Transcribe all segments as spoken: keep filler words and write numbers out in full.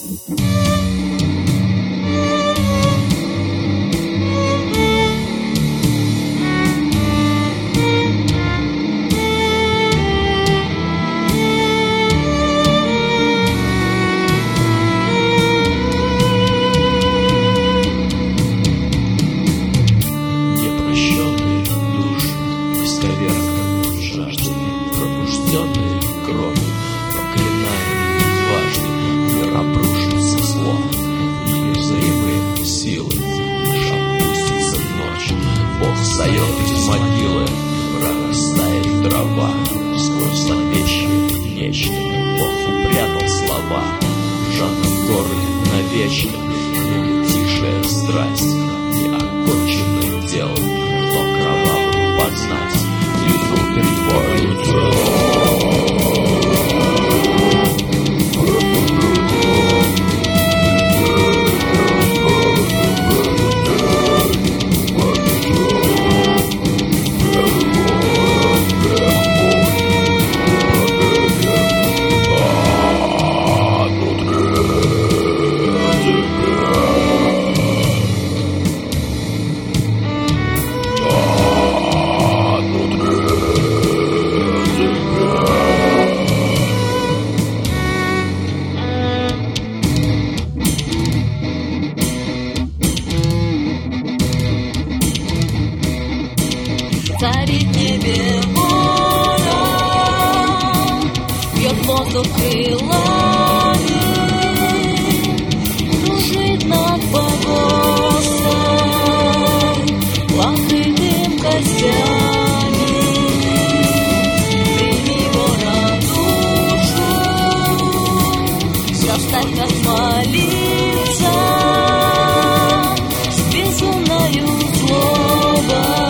Пробужденные кровью, проклинаем дважды, мир обрушится зло, неизмеримые силы, лишь опустится ночь. Бог встает из могилы, прорастает трава, сквозь зловещее нечто Бог упрятал слова, в сжатом горле навечно, неутихшая страсть, неоконченное дело, кто кровавым познать, иду перед бою целым. Царит в небе ворон, бьет воздух крылами, кружит над погостом, покрытым костями. Прими ворон душу, заставь нас молиться с безумною злобой.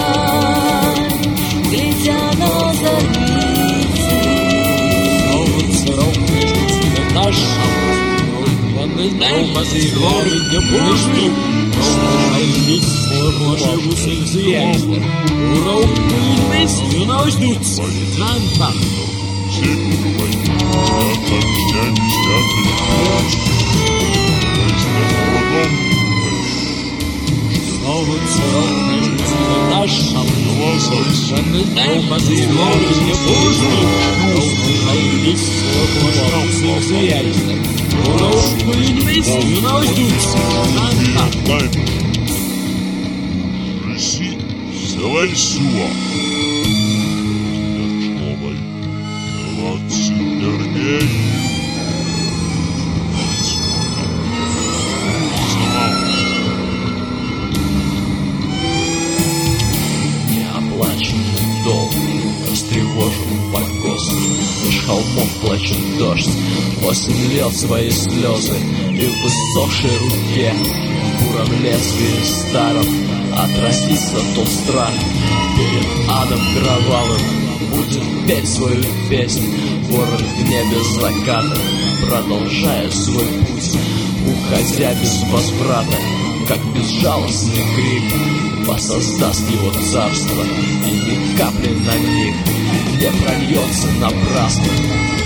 Неоплаченный долг растревожил погост, лишь холмов плачет дождь, осень льет свои слезы, и в высохшей руке в буром лезвии старом отразится тот страх. Перед адом кровавым будет петь свою песнь ворон в небе заката, продолжая свой путь, уходя без возврата, как безжалостный крик воссоздаст его царство, и ни капли на них не прольется напрасно.